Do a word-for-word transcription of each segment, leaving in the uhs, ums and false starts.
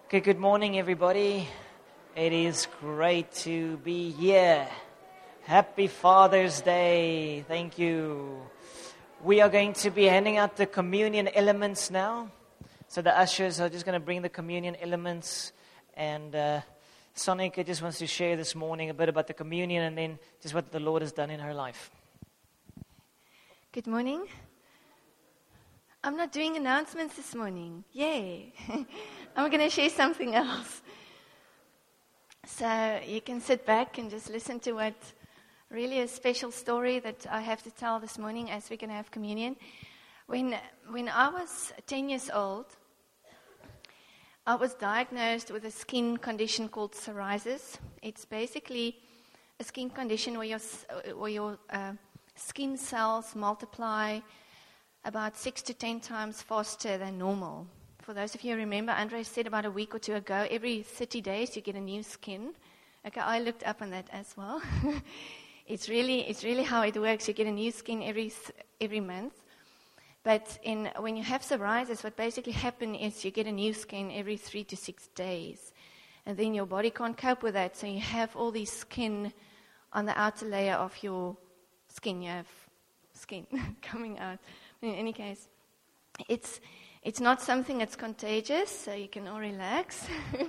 Okay, good morning, everybody. It is great to be here. Happy Father's Day. Thank you. We are going to be handing out the communion elements now. So the ushers are just going to bring the communion elements. And uh, Sonika just wants to share this morning a bit about the communion and then just what the Lord has done in her life. Good morning. I'm not doing announcements this morning. Yay. I'm going to share something else. So you can sit back and just listen to what really a special story that I have to tell this morning as we're going to have communion. When, when I was ten years old, I was diagnosed with a skin condition called psoriasis. It's basically a skin condition where your, where your uh, skin cells multiply about six to ten times faster than normal. For those of you who remember, Andre said about a week or two ago, every thirty days you get a new skin. Okay, I looked up on that as well. it's really it's really how it works. You get a new skin every every month. But in when you have psoriasis, what basically happens is you get a new skin every three to six days. And then your body can't cope with that, so you have all these skin on the outer layer of your skin. You have skin coming out. In any case, it's it's not something that's contagious, so you can all relax.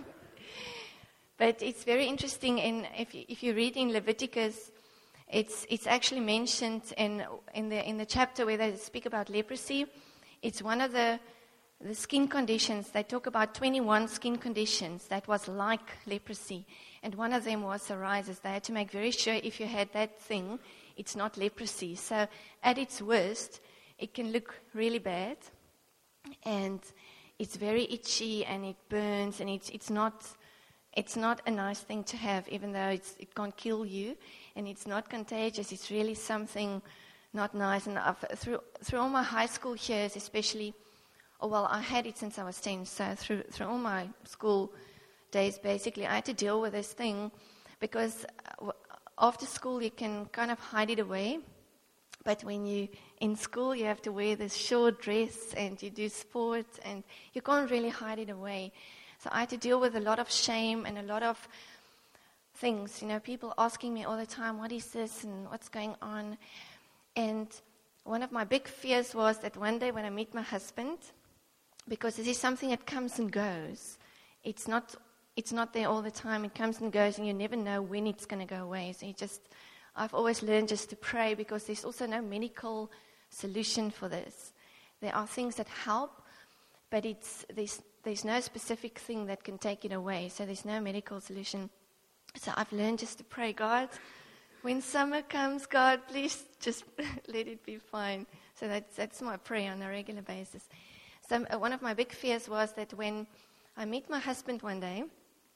But it's very interesting. In if you, if you read in Leviticus, it's it's actually mentioned in in the in the chapter where they speak about leprosy. It's one of the the skin conditions. They talk about twenty-one skin conditions that was like leprosy, and one of them was psoriasis. They had to make very sure if you had that thing, it's not leprosy. So at its worst, it can look really bad, and it's very itchy, and it burns, and it's it's not it's not a nice thing to have, even though it's, it can't kill you, and it's not contagious. It's really something not nice. And I've, through through all my high school years, especially, oh well, I had it since I was ten. So through through all my school days, basically, I had to deal with this thing because after school you can kind of hide it away. But when you in school, you have to wear this short dress and you do sports and you can't really hide it away. So I had to deal with a lot of shame and a lot of things. You know, people asking me all the time, what is this and what's going on? And one of my big fears was that one day when I meet my husband, because this is something that comes and goes, it's not it's not there all the time. It comes and goes and you never know when it's going to go away. So you just... I've always learned just to pray because there's also no medical solution for this. There are things that help, but it's there's there's no specific thing that can take it away. So there's no medical solution. So I've learned just to pray, God, when summer comes, God, please just let it be fine. So that's that's my prayer on a regular basis. So uh, one of my big fears was that when I meet my husband one day,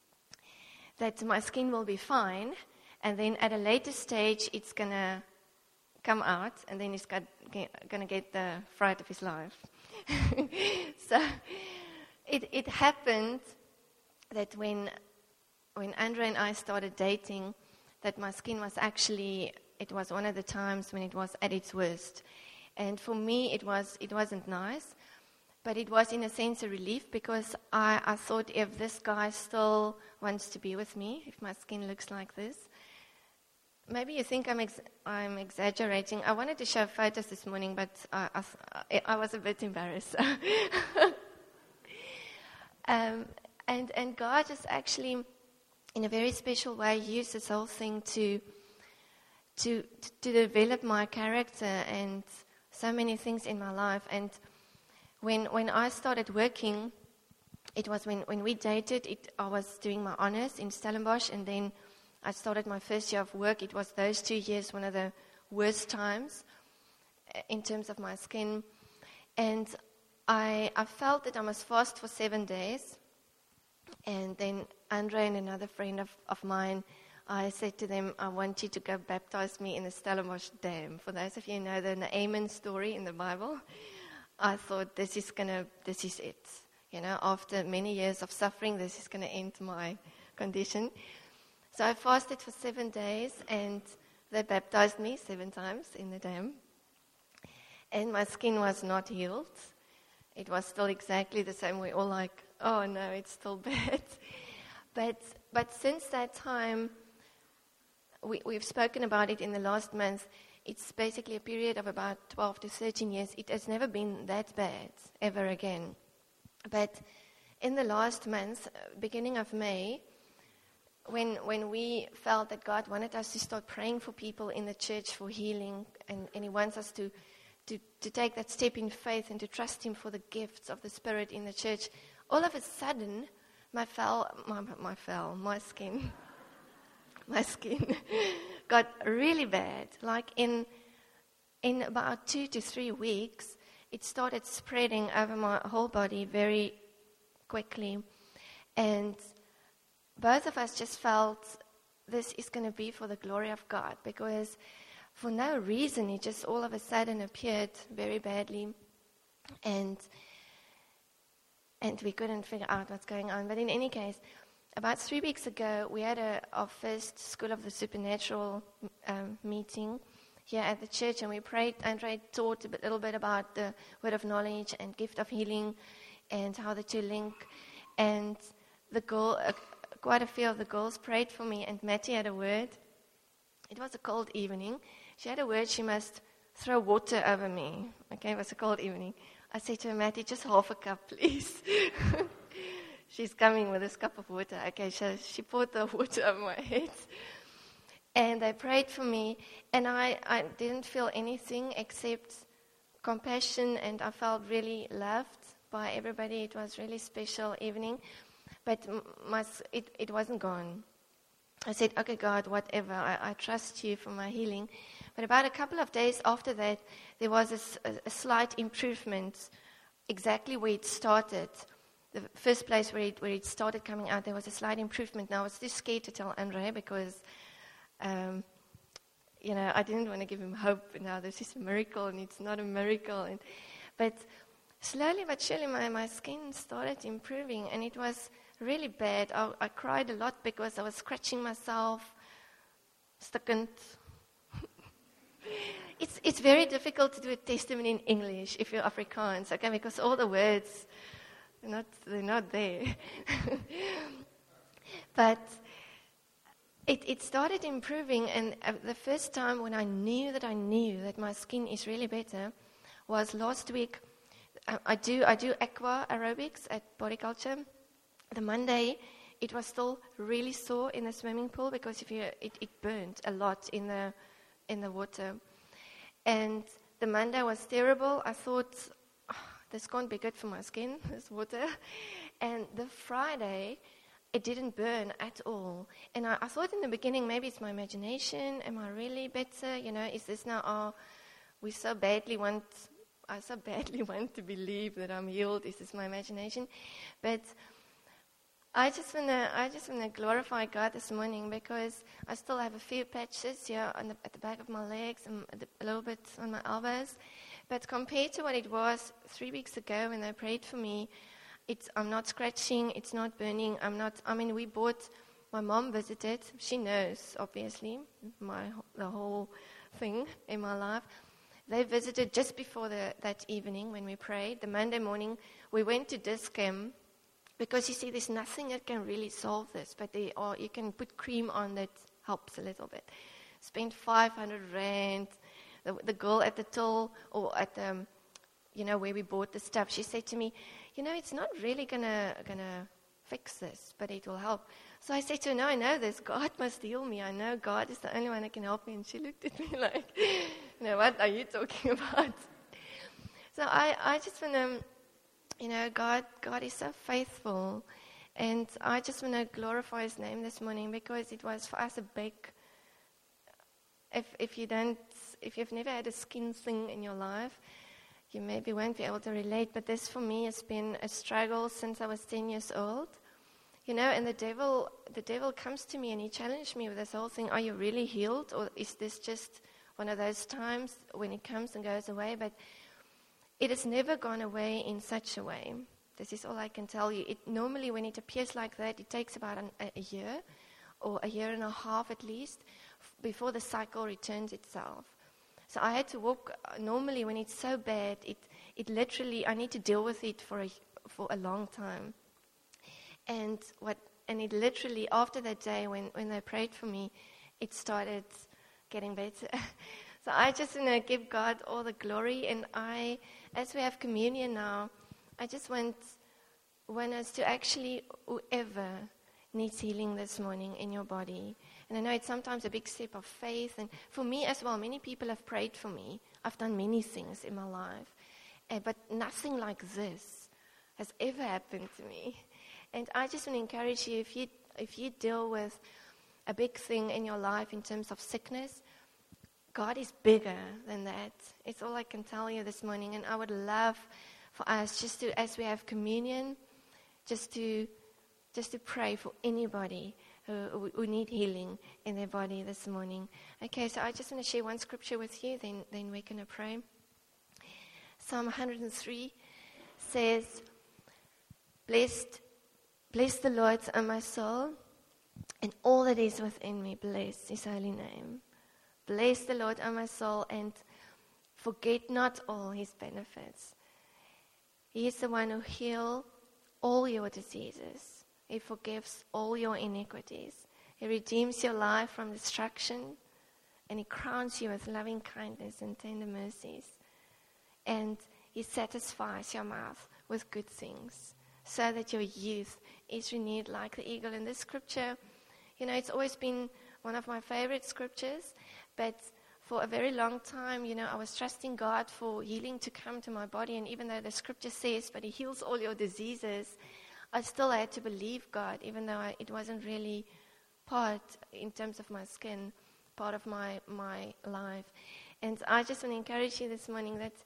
that my skin will be fine. And then at a later stage, it's going to come out, and then he's going to get the fright of his life. So it it happened that when when Andre and I started dating, that my skin was actually, it was one of the times when it was at its worst. And for me, it was it wasn't nice, but it was in a sense a relief because I, I thought if this guy still wants to be with me, if my skin looks like this, maybe you think I'm ex- I'm exaggerating. I wanted to show photos this morning, but I, I, I was a bit embarrassed. um, and and God just actually, in a very special way, used this whole thing to to to develop my character and so many things in my life. And when when I started working, it was when, when we dated. It, I was doing my honors in Stellenbosch, and then I started my first year of work. It was those two years, one of the worst times in terms of my skin. And I I felt that I must fast for seven days. And then Andre and another friend of, of mine, I said to them, I want you to go baptize me in the Stellenbosch Dam. For those of you who know the Naaman story in the Bible, I thought this is gonna, this is it. You know, after many years of suffering, this is going to end my condition. So I fasted for seven days, and they baptized me seven times in the dam. And my skin was not healed. it was still exactly the same. We're all like, oh no, it's still bad. but but since that time, we, we've spoken about it in the last month. It's basically a period of about twelve to thirteen years. It has never been that bad ever again. But in the last month, beginning of May, when when we felt that God wanted us to start praying for people in the church for healing, and, and He wants us to, to, to take that step in faith and to trust Him for the gifts of the Spirit in the church, all of a sudden, my fell, my, my fell, my skin, my skin got really bad. Like in in about two to three weeks, it started spreading over my whole body very quickly, and both of us just felt this is going to be for the glory of God, because for no reason it just all of a sudden appeared very badly, and and we couldn't figure out what's going on. But in any case, about three weeks ago, we had a, our first School of the Supernatural um, meeting here at the church, and we prayed. Andre taught a bit, little bit about the word of knowledge and gift of healing and how the two link. And the girl, uh, quite a few of the girls prayed for me, and Mattie had a word. It was a cold evening. She had a word, she must throw water over me. Okay, it was a cold evening. I said to her, Mattie, just half a cup, please. She's coming with this cup of water. Okay, so she poured the water over my head. And they prayed for me, and I, I didn't feel anything except compassion, and I felt really loved by everybody. It was really special evening, but my, it, it wasn't gone. I said, okay, God, whatever, I, I trust you for my healing. But about a couple of days after that, there was a, a, a slight improvement, exactly where it started. The first place where it, where it started coming out, there was a slight improvement. Now, I was too scared to tell Andre because, um, you know, I didn't want to give him hope. Now, this is a miracle, and it's not a miracle. And, but slowly but surely, my, my skin started improving, and it was really bad. I, I cried a lot because I was scratching myself, stuckend. It's it's very difficult to do a testimony in English if you're Afrikaans, okay, because all the words, they're not, they're not there. But it, it started improving, and uh, the first time when I knew that I knew that my skin is really better was last week. I, I do I do aqua aerobics at Body Culture. The Monday, it was still really sore in the swimming pool because if you it, it burned a lot in the in the water. And the Monday was terrible. I thought, oh, this can't be good for my skin, this water. And the Friday, it didn't burn at all. And I, I thought in the beginning, maybe it's my imagination. Am I really better? You know, is this now, oh, we so badly want, I so badly want to believe that I'm healed. Is this my imagination? But I just wanna, I just wanna glorify God this morning because I still have a few patches here on the, at the back of my legs and a little bit on my elbows. But compared to what it was three weeks ago when they prayed for me, it's, I'm not scratching, it's not burning. I'm not. I mean, we bought. My mom visited. She knows, obviously, my the whole thing in my life. They visited just before the, that evening when we prayed. The Monday morning, we went to Dis-Chem. Because you see, there's nothing that can really solve this, but there are, you can put cream on that helps a little bit. Spent five hundred rand. The, the girl at the till, or at the, you know, where we bought the stuff, she said to me, you know, it's not really gonna gonna fix this, but it will help. So I said to her, no, I know this. God must heal me. I know God is the only one that can help me. And she looked at me like, you know, what are you talking about? So I, I just want to. You know, God, God is so faithful, and I just want to glorify His name this morning because it was for us a big. If if you don't, if you've never had a skin thing in your life, you maybe won't be able to relate. But this for me has been a struggle since I was ten years old. You know, and the devil, the devil comes to me and he challenged me with this whole thing: are you really healed, or is this just one of those times when it comes and goes away? But it has never gone away in such a way. This is all I can tell you. It normally, when it appears like that, it takes about an, a, a year or a year and a half at least f- before the cycle returns itself. So I had to walk. Uh, normally, when it's so bad, it it literally, I need to deal with it for a, for a long time. And what, and it literally, after that day when, when they prayed for me, it started getting better. So I just want to give God all the glory. And I, as we have communion now, I just want, want us to actually, whoever needs healing this morning in your body. And I know it's sometimes a big step of faith. And for me as well, many people have prayed for me. I've done many things in my life. Uh, but nothing like this has ever happened to me. And I just want to encourage you, if you, if you deal with a big thing in your life in terms of sickness, God is bigger than that. It's all I can tell you this morning. And I would love for us just to, as we have communion, just to just to pray for anybody who, who need healing in their body this morning. Okay, so I just want to share one scripture with you, then, then we're going to pray. Psalm one hundred three says, Blessed, bless the Lord, O my soul, and all that is within me, bless his holy name. Bless the Lord, O my soul, and forget not all his benefits. He is the one who heals all your diseases. He forgives all your iniquities. He redeems your life from destruction, and he crowns you with loving kindness and tender mercies. And he satisfies your mouth with good things, so that your youth is renewed like the eagle. In this scripture, you know, it's always been one of my favorite scriptures, but for a very long time, you know, I was trusting God for healing to come to my body, and even though the scripture says, but he heals all your diseases, I still had to believe God, even though I, it wasn't really part, in terms of my skin, part of my, my life. And I just want to encourage you this morning that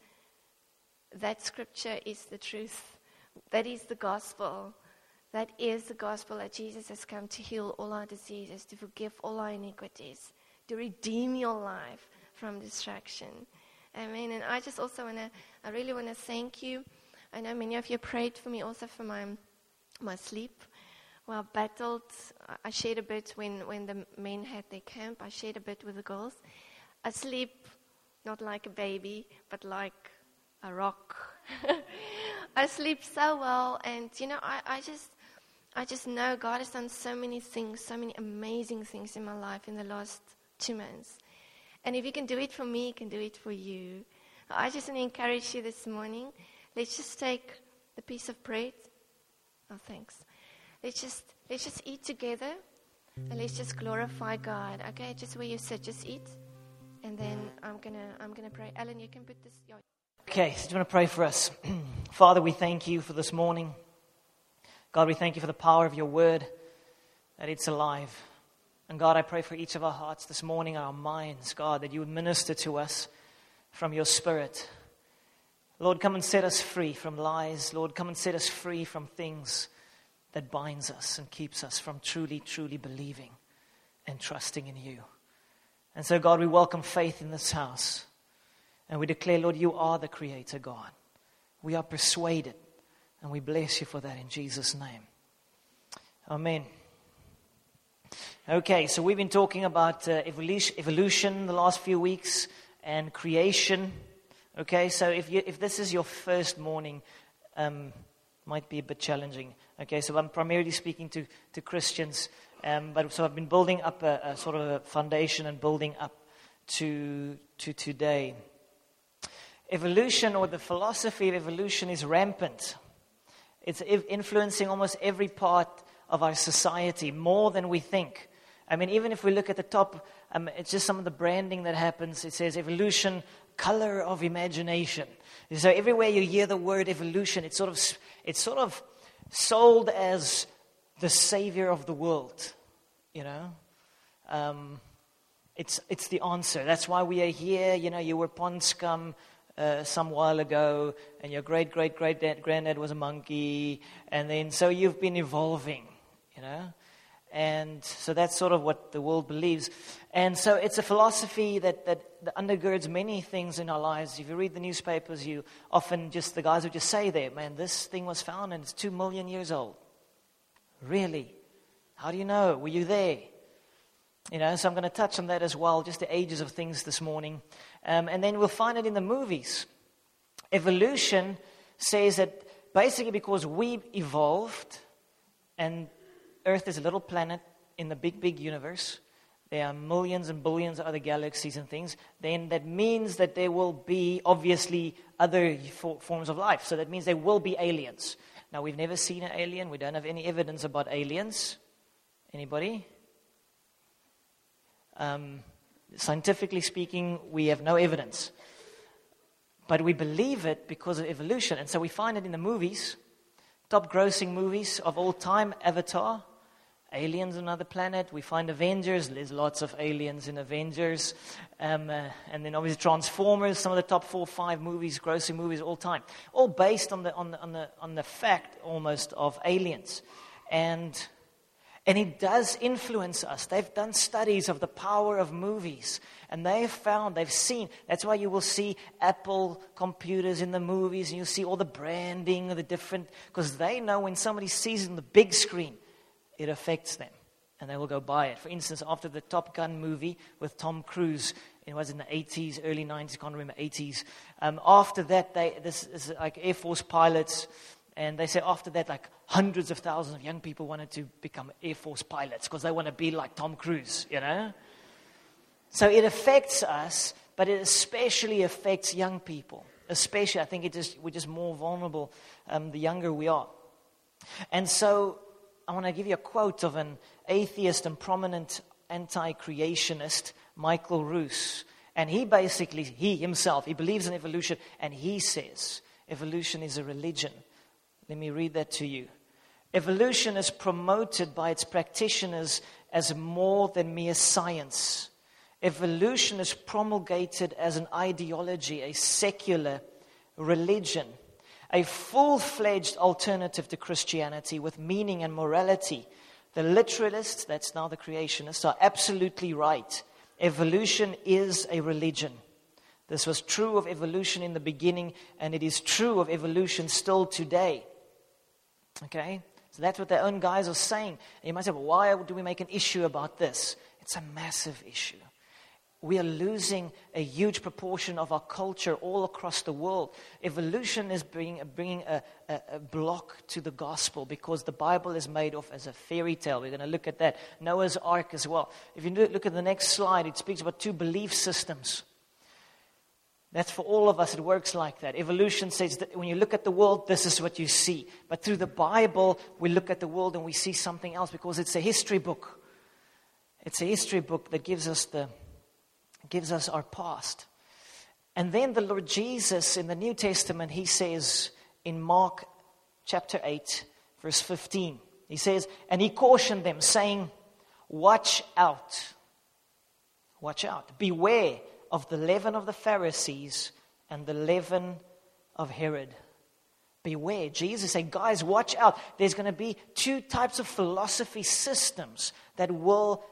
that scripture is the truth. That is the gospel. That is the gospel, that Jesus has come to heal all our diseases, to forgive all our iniquities, to redeem your life from destruction. Amen. And I just also want to, I really want to thank you. I know many of you prayed for me also for my my sleep. Well, I battled. I shared a bit when, when the men had their camp. I shared a bit with the girls. I sleep not like a baby, but like a rock. I sleep so well, and you know, I, I just I just know God has done so many things, so many amazing things in my life in the last two months. And if he can do it for me, he can do it for you. I just want to encourage you this morning. Let's just take the piece of bread. Oh, thanks. Let's just let's just eat together, and let's just glorify God. Okay, just where you sit, just eat, and then I'm gonna I'm gonna pray. Alan, you can put this. Your Okay, so do you want to pray for us? Father, we thank you for this morning. God, we thank you for the power of your word, that it's alive. And God, I pray for each of our hearts this morning, our minds, God, that you would minister to us from your spirit. Lord, come and set us free from lies. Lord, come and set us free from things that binds us and keeps us from truly, truly believing and trusting in you. And so, God, we welcome faith in this house. And we declare, Lord, you are the creator, God. We are persuaded, and we bless you for that in Jesus' name. Amen. Okay, so we've been talking about uh, evolution, evolution the last few weeks and creation. Okay, so if you, if this is your first morning, um, might be a bit challenging. Okay, so I'm primarily speaking to, to Christians, um, but so I've been building up a, a sort of a foundation and building up to to today. Evolution, or the philosophy of evolution, is rampant. It's influencing almost every part of our society, more than we think. I mean, even if we look at the top, um, it's just some of the branding that happens. It says evolution, color of imagination. So everywhere you hear the word evolution, it's sort of it's sort of sold as the savior of the world. You know, um, it's it's the answer. That's why we are here. You know, you were pond scum Uh, some while ago, and your great great great dad, granddad was a monkey, and then so you've been evolving, you know, and so that's sort of what the world believes, and so it's a philosophy that that, that undergirds many things in our lives. If you read the newspapers, you often just the guys would just say there, man, this thing was found and it's two million years old. Really? How do you know? Were you there? You know, so I'm going to touch on that as well, just the ages of things this morning. Um, and then we'll find it in the movies. Evolution says that basically because we evolved and Earth is a little planet in the big, big universe, there are millions and billions of other galaxies and things, then that means that there will be obviously other for, forms of life. So that means there will be aliens. Now, we've never seen an alien. We don't have any evidence about aliens. Anybody? Um, scientifically speaking, we have no evidence. But we believe it because of evolution. And so we find it in the movies, top grossing movies of all time, Avatar, aliens on another planet. We find Avengers, there's lots of aliens in Avengers. Um, uh, and then obviously Transformers, some of the top four or five movies, grossing movies all time. All based on the on the on the on the fact almost of aliens. And and it does influence us. They've done studies of the power of movies. And they've found, they've seen, that's why you will see Apple computers in the movies, and you'll see all the branding of the different, because they know when somebody sees it on the big screen, it affects them, and they will go buy it. For instance, after the Top Gun movie with Tom Cruise, it was in the eighties, early nineties, I can't remember, eighties. Um, after that, they this is like Air Force pilots, and they say after that, like hundreds of thousands of young people wanted to become Air Force pilots because they want to be like Tom Cruise, you know? So it affects us, but it especially affects young people. Especially, I think it just, we're just more vulnerable um, the younger we are. And so I want to give you a quote of an atheist and prominent anti-creationist, Michael Roos. And he basically, he himself, he believes in evolution, and he says evolution is a religion. Let me read that to you. Evolution is promoted by its practitioners as more than mere science. Evolution is promulgated as an ideology, a secular religion, a full-fledged alternative to Christianity with meaning and morality. The literalists, that's now the creationists, are absolutely right. Evolution is a religion. This was true of evolution in the beginning, and it is true of evolution still today. Okay? So that's what their own guys are saying. And you might say, well, why do we make an issue about this? It's a massive issue. We are losing a huge proportion of our culture all across the world. Evolution is bringing, bringing a, a, a block to the gospel because the Bible is made of as a fairy tale. We're going to look at that. Noah's Ark as well. If you look at the next slide, it speaks about two belief systems. That's for all of us. It works like that. Evolution says that when you look at the world, this is what you see. But through the Bible, we look at the world and we see something else because it's a history book. It's a history book that gives us the gives us our past. And then the Lord Jesus in the New Testament, he says in Mark chapter eight, verse fifteen, he says, and he cautioned them saying, watch out, watch out, beware of the leaven of the Pharisees and the leaven of Herod. Beware. Jesus said, guys, watch out. There's going to be two types of philosophy systems that will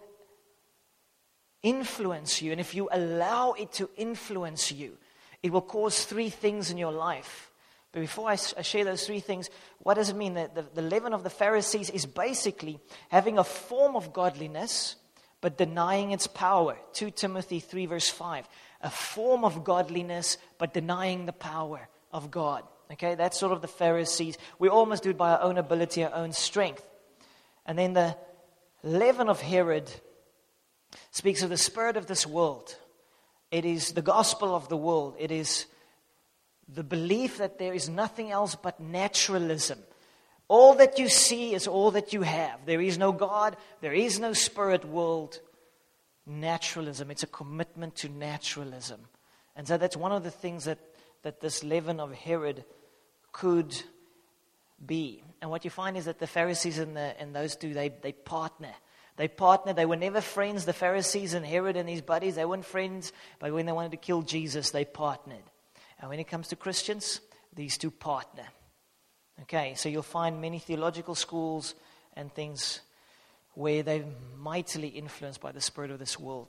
influence you, and if you allow it to influence you, it will cause three things in your life. But before I, I share those three things, what does it mean? That the, the leaven of the Pharisees is basically having a form of godliness, but denying its power. Second Timothy three verse five. A form of godliness, but denying the power of God. Okay, that's sort of the Pharisees. We almost do it by our own ability, our own strength. And then the leaven of Herod speaks of the spirit of this world. It is the gospel of the world. It is the belief that there is nothing else but naturalism. All that you see is all that you have. There is no God. There is no spirit world. Naturalism. It's a commitment to naturalism. And so that's one of the things that, that this leaven of Herod could be. And what you find is that the Pharisees and, the, and those two, they, they partner. They partnered. They were never friends. The Pharisees and Herod and his buddies, they weren't friends. But when they wanted to kill Jesus, they partnered. And when it comes to Christians, these two partner. Okay, so you'll find many theological schools and things where they're mightily influenced by the spirit of this world.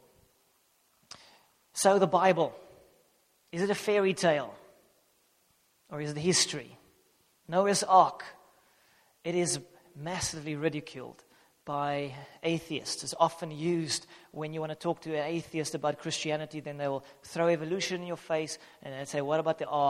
So the Bible, is it a fairy tale? Or is it history? Noah's Ark, it is massively ridiculed by atheists. It's often used when you want to talk to an atheist about Christianity, then they will throw evolution in your face and they'll say, what about the ark?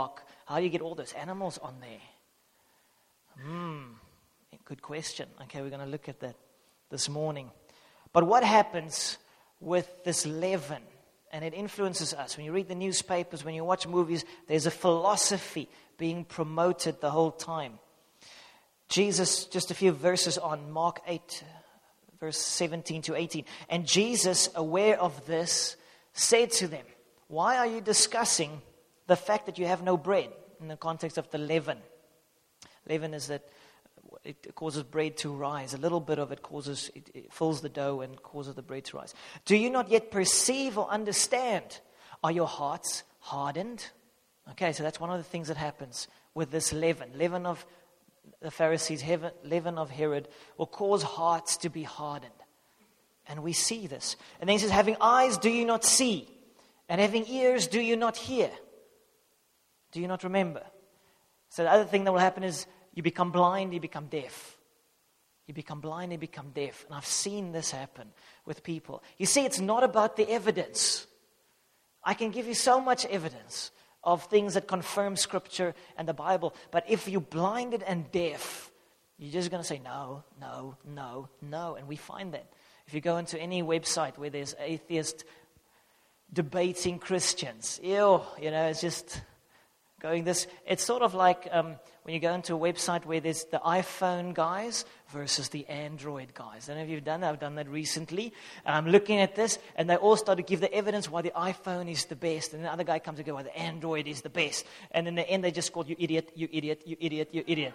How do you get all those animals on there? Hmm, good question. Okay, we're going to look at that this morning. But what happens with this leaven? And it influences us. When you read the newspapers, when you watch movies, there's a philosophy being promoted the whole time. Jesus, just a few verses on, Mark eight, verse seventeen to eighteen. And Jesus, aware of this, said to them, why are you discussing the fact that you have no bread? In the context of the leaven. Leaven is that it causes bread to rise. A little bit of it causes, it, it fills the dough and causes the bread to rise. Do you not yet perceive or understand? Are your hearts hardened? Okay, so that's one of the things that happens with this leaven. Leaven of the Pharisees, leaven of Herod, will cause hearts to be hardened. And we see this. And then he says, having eyes, do you not see? And having ears, do you not hear? Do you not remember? So the other thing that will happen is you become blind, you become deaf. You become blind, you become deaf. And I've seen this happen with people. You see, it's not about the evidence. I can give you so much evidence of things that confirm Scripture and the Bible. But if you're blinded and deaf, you're just going to say no, no, no, no. And we find that. If you go into any website where there's atheist debating Christians, ew, you know, it's just going this. It's sort of like um, when you go into a website where there's the iPhone guys versus the Android guys. I don't know if you've done that. I've done that recently. And I'm looking at this, and they all start to give the evidence why the iPhone is the best. And the other guy comes and goes, why the Android is the best. And in the end, they just call you idiot, you idiot, you idiot, you idiot.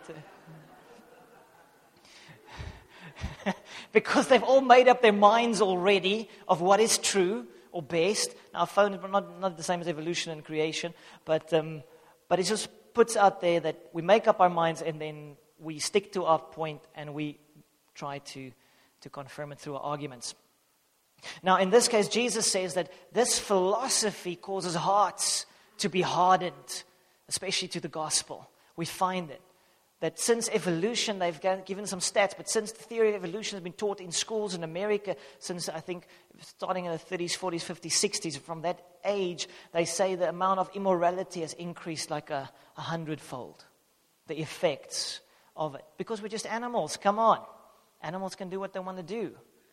Because they've all made up their minds already of what is true or best. Now, a phone is not, not the same as evolution and creation, but... Um, But it just puts out there that we make up our minds and then we stick to our point and we try to, to confirm it through our arguments. Now, in this case, Jesus says that this philosophy causes hearts to be hardened, especially to the gospel. We find it. That since evolution, they've given some stats, but since the theory of evolution has been taught in schools in America, since I think starting in the thirties, forties, fifties, sixties, from that age, they say the amount of immorality has increased like a, a hundredfold. The effects of it. Because we're just animals, come on. Animals can do what they want to do.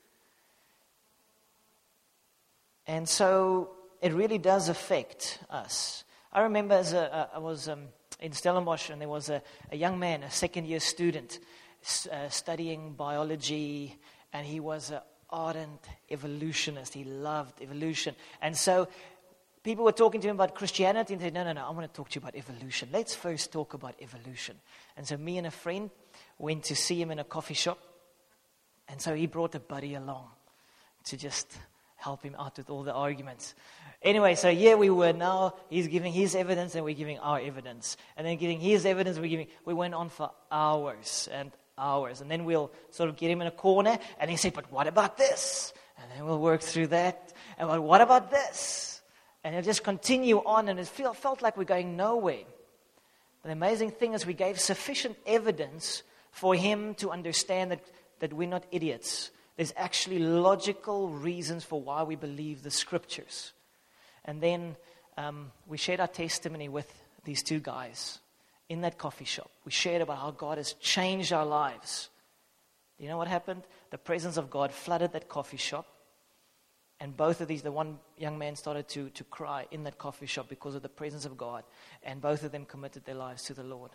And so it really does affect us. I remember as a, I was... Um, in Stellenbosch, and there was a, a young man, a second-year student, uh, studying biology, and he was an ardent evolutionist. He loved evolution. And so people were talking to him about Christianity, and he said, no, no, no, I want to talk to you about evolution. Let's first talk about evolution. And so me and a friend went to see him in a coffee shop, and so he brought a buddy along to just help him out with all the arguments. Anyway, so here we were now, he's giving his evidence and we're giving our evidence. And then giving his evidence, we're giving, we went on for hours and hours. And then we'll sort of get him in a corner and he said, but what about this? And then we'll work through that. And well, what about this? And it'll just continue on and it feel, felt like we're going nowhere. But the amazing thing is we gave sufficient evidence for him to understand that, that we're not idiots. There's actually logical reasons for why we believe the Scriptures. And then um, we shared our testimony with these two guys in that coffee shop. We shared about how God has changed our lives. Do you know what happened? The presence of God flooded that coffee shop. And both of these, the one young man started to, to cry in that coffee shop because of the presence of God. And both of them committed their lives to the Lord.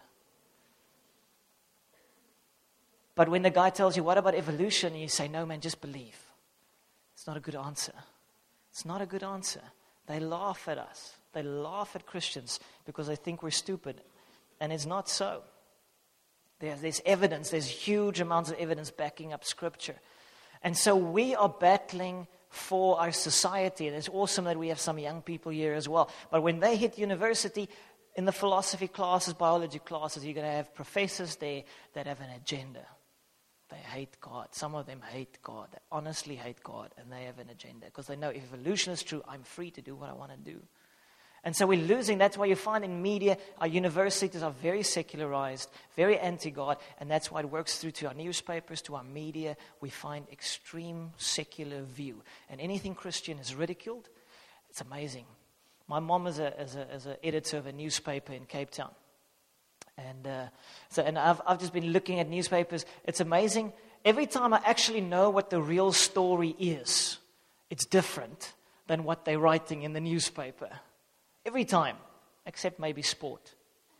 But when the guy tells you, what about evolution? And you say, no, man, just believe. It's not a good answer. It's not a good answer. They laugh at us. They laugh at Christians because they think we're stupid. And it's not so. There's, there's evidence. There's huge amounts of evidence backing up Scripture. And so we are battling for our society. And it's awesome that we have some young people here as well. But when they hit university, in the philosophy classes, biology classes, you're going to have professors there that have an agenda. They hate God. Some of them hate God. They honestly hate God, and they have an agenda because they know if evolution is true, I'm free to do what I want to do. And so we're losing. That's why you find in media, our universities are very secularized, very anti-God, and that's why it works through to our newspapers, to our media. We find extreme secular view. And anything Christian is ridiculed. It's amazing. My mom is a is a is an editor of a newspaper in Cape Town, and uh, so and I've I've just been looking at newspapers. It's amazing. Every time I actually know what the real story is, it's different than what they're writing in the newspaper. Every time, except maybe sport.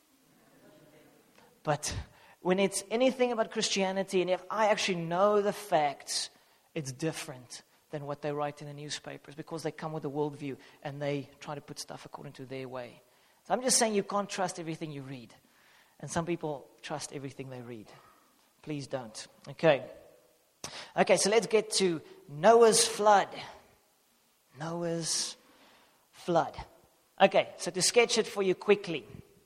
But when it's anything about Christianity, and if I actually know the facts, it's different than what they write in the newspapers, because they come with a worldview and they try to put stuff according to their way. So I'm just saying you can't trust everything you read. And some people trust everything they read. Please don't. Okay. Okay, so let's get to Noah's flood. Noah's flood. Okay, so to sketch it for you quickly.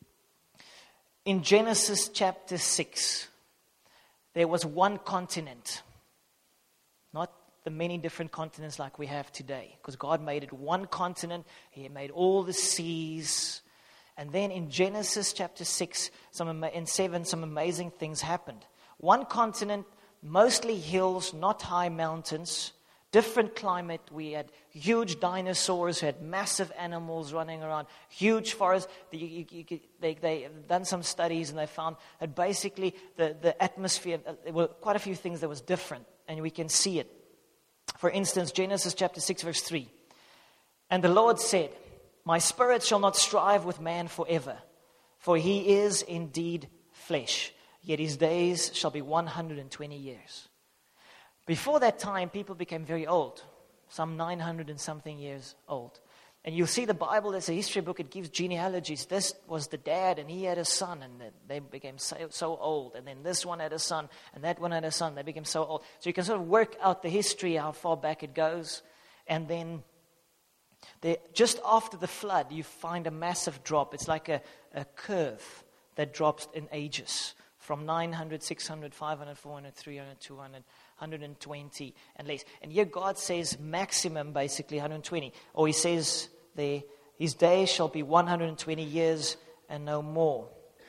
In Genesis chapter six, there was one continent. Not the many different continents like we have today. Because God made it one continent. He made all the seas. And then in Genesis chapter six some, and seven, some amazing things happened. One continent, mostly hills, not high mountains. Different climate. We had huge dinosaurs, we had massive animals running around, huge forests. You, you, you, they, they have done some studies and they found that basically the, the atmosphere, there were quite a few things that was different, and we can see it. For instance, Genesis chapter six, verse three. And the Lord said, my spirit shall not strive with man forever, for he is indeed flesh, yet his days shall be one hundred twenty years. Before that time, people became very old, some nine hundred and something years old. And you'll see the Bible as a history book, it gives genealogies. This was the dad, and he had a son, and they became so, so old. And then this one had a son, and that one had a son. They became so old. So you can sort of work out the history, how far back it goes. And then there, just after the flood, you find a massive drop. It's like a, a curve that drops in ages. From nine hundred, six hundred, five hundred, four hundred, three hundred, two hundred, one hundred twenty and less. And here God says maximum basically one hundred twenty. Or he says there, his days shall be one hundred twenty years and no more.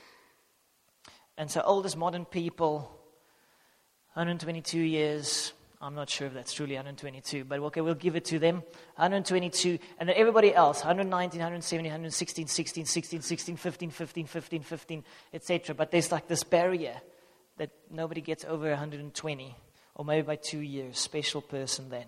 And so oldest modern people, one hundred twenty-two years. I'm not sure if that's truly one hundred twenty-two, but okay, we'll give it to them. one hundred twenty-two, and then everybody else, one hundred nineteen, one hundred seventeen, one hundred sixteen, sixteen, sixteen, sixteen, fifteen, fifteen, fifteen, fifteen, et cetera. But there's like this barrier that nobody gets over one hundred twenty, or maybe by two years, special person then.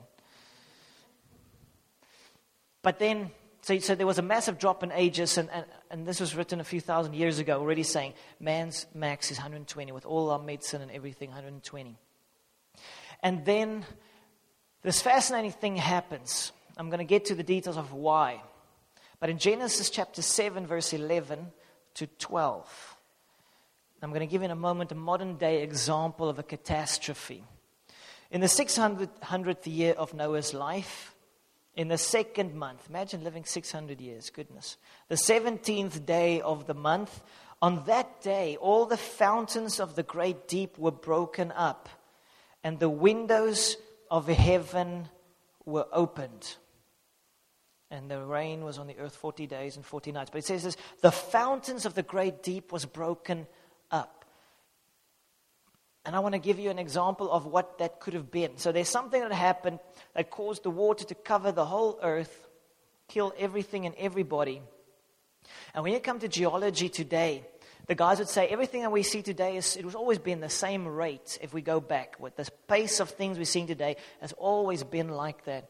But then, so, so there was a massive drop in ages, and, and, and this was written a few thousand years ago, already saying man's max is one hundred twenty, with all our medicine and everything, one hundred twenty. And then this fascinating thing happens. I'm going to get to the details of why. But in Genesis chapter seven, verse eleven to twelve, I'm going to give in a moment a modern day example of a catastrophe. In the six hundredth year of Noah's life, in the second month, imagine living six hundred years, goodness. The seventeenth day of the month, on that day, all the fountains of the great deep were broken up, and the windows of heaven were opened. And the rain was on the earth forty days and forty nights. But it says this, the fountains of the great deep was broken up. And I want to give you an example of what that could have been. So there's something that happened that caused the water to cover the whole earth, kill everything and everybody. And when you come to geology today, the guys would say everything that we see today, is it was always been the same rate if we go back. With the pace of things we're seeing today has always been like that,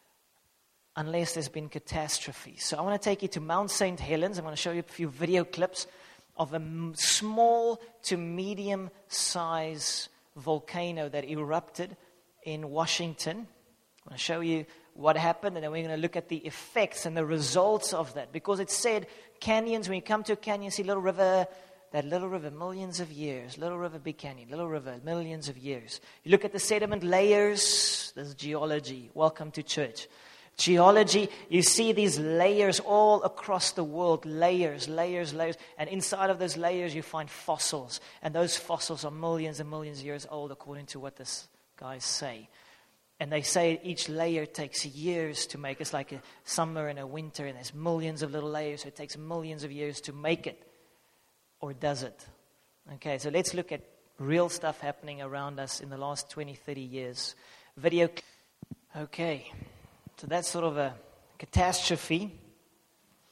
unless there's been catastrophe. So I want to take you to Mount Saint Helens. I'm going to show you a few video clips of a m- small to medium size volcano that erupted in Washington. I'm going to show you what happened, and then we're going to look at the effects and the results of that. Because it said canyons, when you come to a canyon, see Little River, that Little River, millions of years. Little River, Big Canyon, Little River, millions of years. You look at the sediment layers, this is geology. Welcome to church. Geology, you see these layers all across the world, layers, layers, layers. And inside of those layers, you find fossils. And those fossils are millions and millions of years old, according to what these guys say. And they say each layer takes years to make. It's like a summer and a winter, and there's millions of little layers, so it takes millions of years to make it. Or does it? Okay, so let's look at real stuff happening around us in the last twenty, thirty years. Video. Okay, so that's sort of a catastrophe.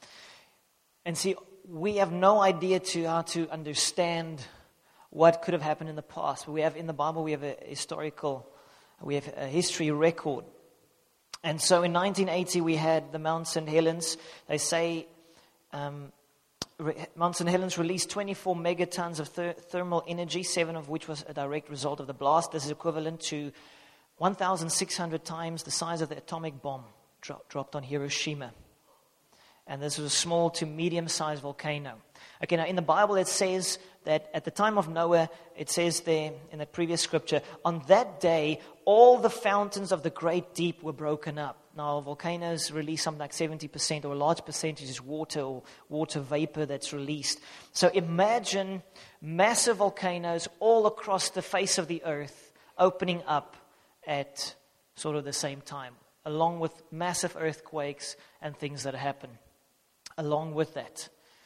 And see, we have no idea to how to understand what could have happened in the past. But we have in the Bible, we have a historical, we have a history record. And so in nineteen eighty, we had the Mount Saint Helens. They say um, re- Mount Saint Helens released twenty-four megatons of ther- thermal energy, seven of which was a direct result of the blast. This is equivalent to one thousand six hundred times the size of the atomic bomb dro- dropped on Hiroshima. And this was a small to medium-sized volcano. Okay, now in the Bible it says that at the time of Noah, it says there in the previous scripture, on that day, all the fountains of the great deep were broken up. Now, volcanoes release something like seventy percent or a large percentage is water or water vapor that's released. So imagine massive volcanoes all across the face of the earth opening up at sort of the same time, along with massive earthquakes and things that happen. Along with that,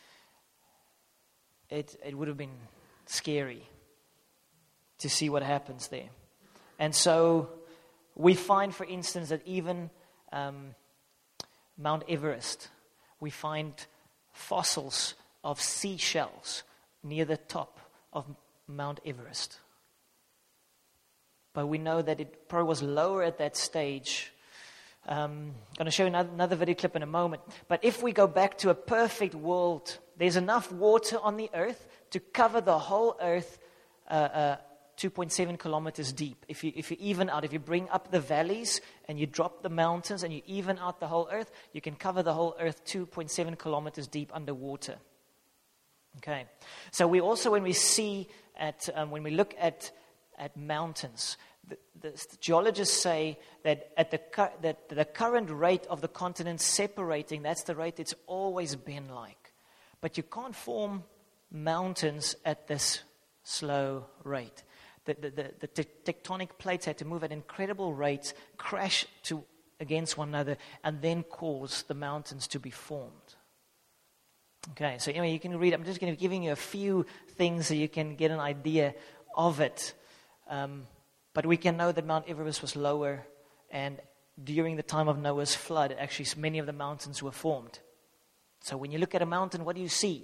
it it would have been scary to see what happens there. And so we find, for instance, that even um, Mount Everest, we find fossils of seashells near the top of Mount Everest. But we know that it probably was lower at that stage. Um, I'm going to show you another, another video clip in a moment. But if we go back to a perfect world, there's enough water on the earth to cover the whole earth uh, uh, two point seven kilometers deep. If you, if you even out, if you bring up the valleys and you drop the mountains and you even out the whole earth, you can cover the whole earth two point seven kilometers deep underwater. Okay. So we also, when we see at, um, when we look at, at mountains, The, the geologists say that at the cu- that the current rate of the continents separating, that's the rate it's always been like. But you can't form mountains at this slow rate. The, the, the, the te- tectonic plates had to move at incredible rates, crash to against one another, and then cause the mountains to be formed. Okay, so anyway, you can read. I'm just going to be giving you a few things so you can get an idea of it. Um, But we can know that Mount Everest was lower, and during the time of Noah's flood, actually many of the mountains were formed. So when you look at a mountain, what do you see?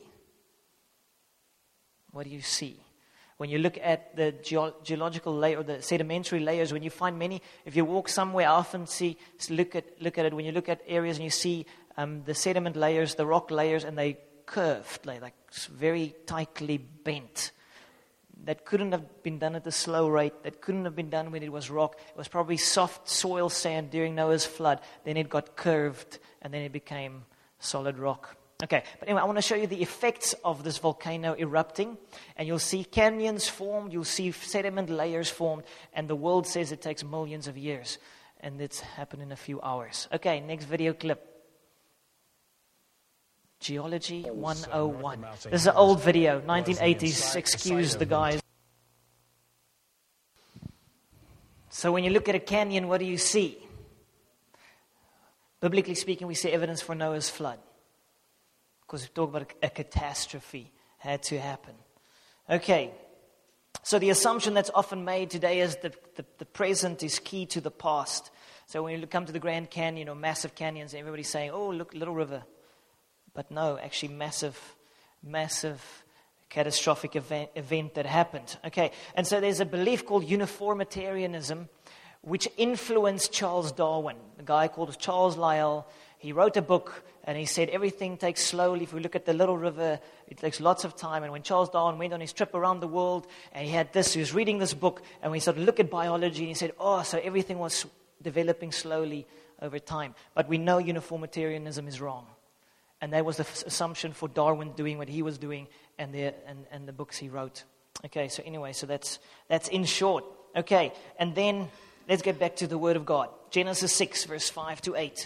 What do you see? When you look at the geo- geological layer, or the sedimentary layers, when you find many, if you walk somewhere, I often see, look at look at it, when you look at areas and you see um, the sediment layers, the rock layers, and they curved, like, like very tightly bent. That couldn't have been done at a slow rate. That couldn't have been done when it was rock. It was probably soft soil sand during Noah's flood. Then it got curved, and then it became solid rock. Okay, but anyway, I want to show you the effects of this volcano erupting. And you'll see canyons formed. You'll see sediment layers formed. And the world says it takes millions of years. And it's happened in a few hours. Okay, next video clip. Geology one oh one. This is an old video, nineteen eighties. Excuse the guys. So when you look at a canyon, what do you see? Biblically speaking, we see evidence for Noah's flood. Because we talk about a, a catastrophe had to happen. Okay. So the assumption that's often made today is that the, the present is key to the past. So when you come to the Grand Canyon or massive canyons, everybody's saying, oh, look, Little River. But no, actually massive, massive catastrophic event, event that happened. Okay, and so there's a belief called uniformitarianism, which influenced Charles Darwin, a guy called Charles Lyell. He wrote a book, and he said everything takes slowly. If we look at the Little River, it takes lots of time. And when Charles Darwin went on his trip around the world, and he had this, he was reading this book, and we started to look at biology, and he said, oh, so everything was developing slowly over time. But we know uniformitarianism is wrong. And that was the f- assumption for Darwin doing what he was doing and the and, and the books he wrote. Okay, so anyway, so that's that's in short. Okay, and then let's get back to the Word of God. Genesis six, verse five to eight.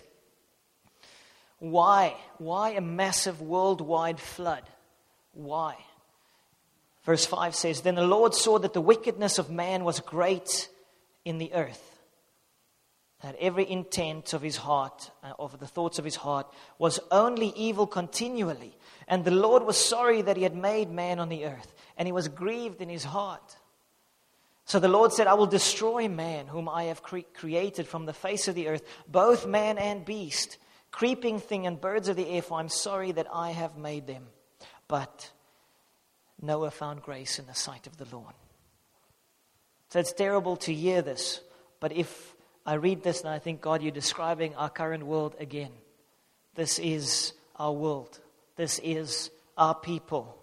Why? Why a massive worldwide flood? Why? Verse five says, then the Lord saw that the wickedness of man was great in the earth, that every intent of his heart, uh, of the thoughts of his heart, was only evil continually. And the Lord was sorry that he had made man on the earth, and he was grieved in his heart. So the Lord said, I will destroy man, whom I have cre- created from the face of the earth, both man and beast, creeping thing and birds of the air, for I'm sorry that I have made them. But Noah found grace in the sight of the Lord. So it's terrible to hear this, but if I read this and I think, God, you're describing our current world again. This is our world. This is our people.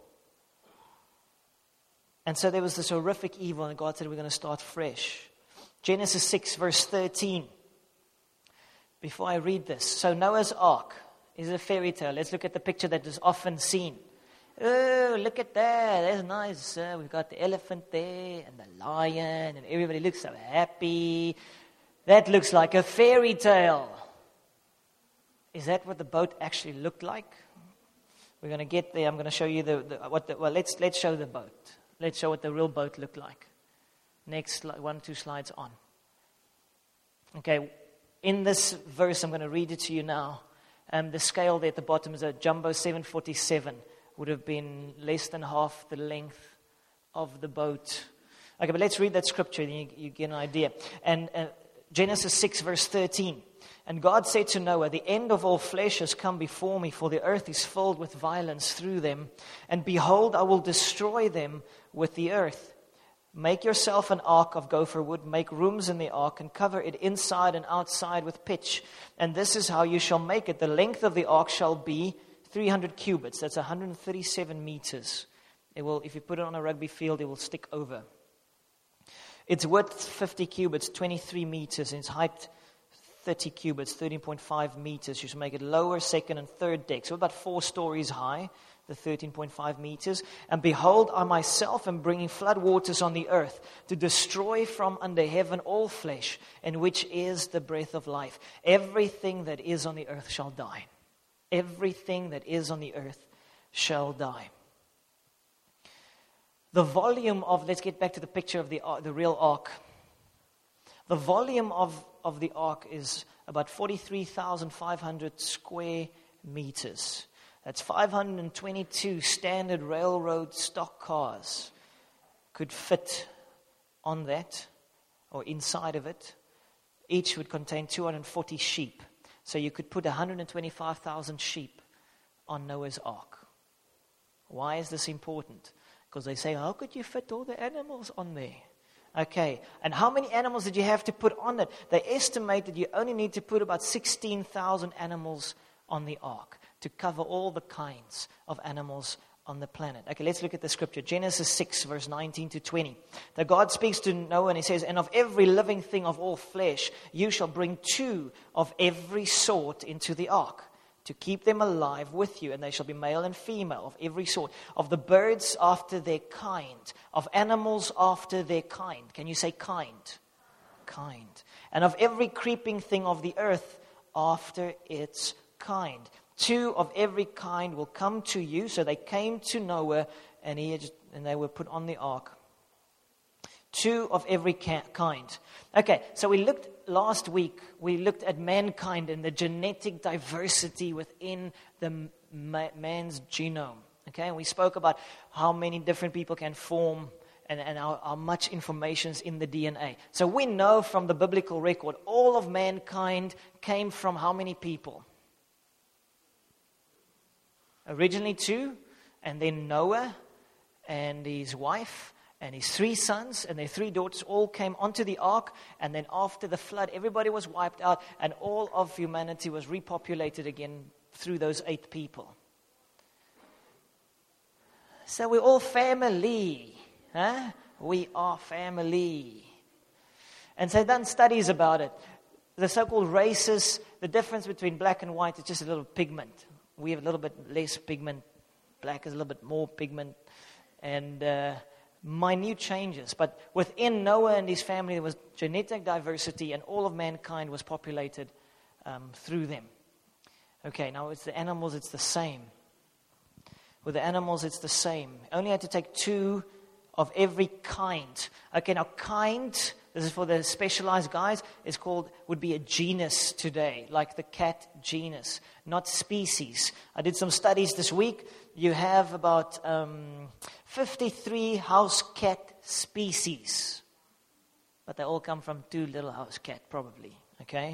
And so there was this horrific evil, and God said, we're going to start fresh. Genesis six, verse thirteen. Before I read this, so Noah's Ark is a fairy tale. Let's look at the picture that is often seen. Oh, look at that. That's nice. Uh, we've got the elephant there and the lion, and everybody looks so happy. That looks like a fairy tale. Is that what the boat actually looked like? We're going to get there. I'm going to show you the, the what. The, well, let's let's show the boat. Let's show what the real boat looked like. Next, one, two slides on. Okay, in this verse, I'm going to read it to you now. Um, the scale there at the bottom is a jumbo seven forty-seven. Would have been less than half the length of the boat. Okay, but let's read that scripture, and you, you get an idea. And uh, Genesis six, verse thirteen. And God said to Noah, the end of all flesh has come before me, for the earth is filled with violence through them. And behold, I will destroy them with the earth. Make yourself an ark of gopher wood, make rooms in the ark, and cover it inside and outside with pitch. And this is how you shall make it. The length of the ark shall be three hundred cubits. That's one hundred thirty-seven meters. It will, if you put it on a rugby field, it will stick over. Its width, fifty cubits, twenty-three meters. And its height, thirty cubits, thirteen point five meters. You should make it lower, second, and third deck. So about four stories high, the thirteen point five meters. And behold, I myself am bringing flood waters on the earth to destroy from under heaven all flesh, in which is the breath of life. Everything that is on the earth shall die. Everything that is on the earth shall die. The volume of, let's get back to the picture of the, the real ark. The volume of, of the ark is about forty-three thousand five hundred square meters. That's five hundred twenty-two standard railroad stock cars could fit on that or inside of it. Each would contain two hundred forty sheep. So you could put one hundred twenty-five thousand sheep on Noah's Ark. Why is this important? Because they say, how could you fit all the animals on there? Okay, and how many animals did you have to put on it? They estimate that you only need to put about sixteen thousand animals on the ark to cover all the kinds of animals on the planet. Okay, let's look at the scripture. Genesis six, verse nineteen to twenty. That God speaks to Noah and he says, and of every living thing of all flesh, you shall bring two of every sort into the ark, to keep them alive with you, and they shall be male and female of every sort, of the birds after their kind, of animals after their kind. Can you say kind? Kind. And of every creeping thing of the earth after its kind. Two of every kind will come to you. So they came to Noah, and he had, and they were put on the ark. Two of every kind. Okay, so we looked last week, we looked at mankind and the genetic diversity within the ma- man's genome. Okay, and we spoke about how many different people can form and, and how, how much information is in the D N A. So we know from the biblical record, all of mankind came from how many people? Originally two, and then Noah and his wife and his three sons and their three daughters all came onto the ark, and then after the flood, everybody was wiped out, and all of humanity was repopulated again through those eight people. So we're all family. Huh? We are family. And so they've done studies about it. The so-called races, the difference between black and white is just a little pigment. We have a little bit less pigment. Black is a little bit more pigment. And uh, minute changes. But within Noah and his family, there was genetic diversity, and all of mankind was populated um, through them. Okay, now it's the animals, it's the same. With the animals, it's the same. Only had to take two of every kind. Okay, now kind, this is for the specialized guys, is called, would be a genus today, like the cat genus, not species. I did some studies this week. You have about um, fifty-three house cat species. But they all come from two little house cat, probably. Okay?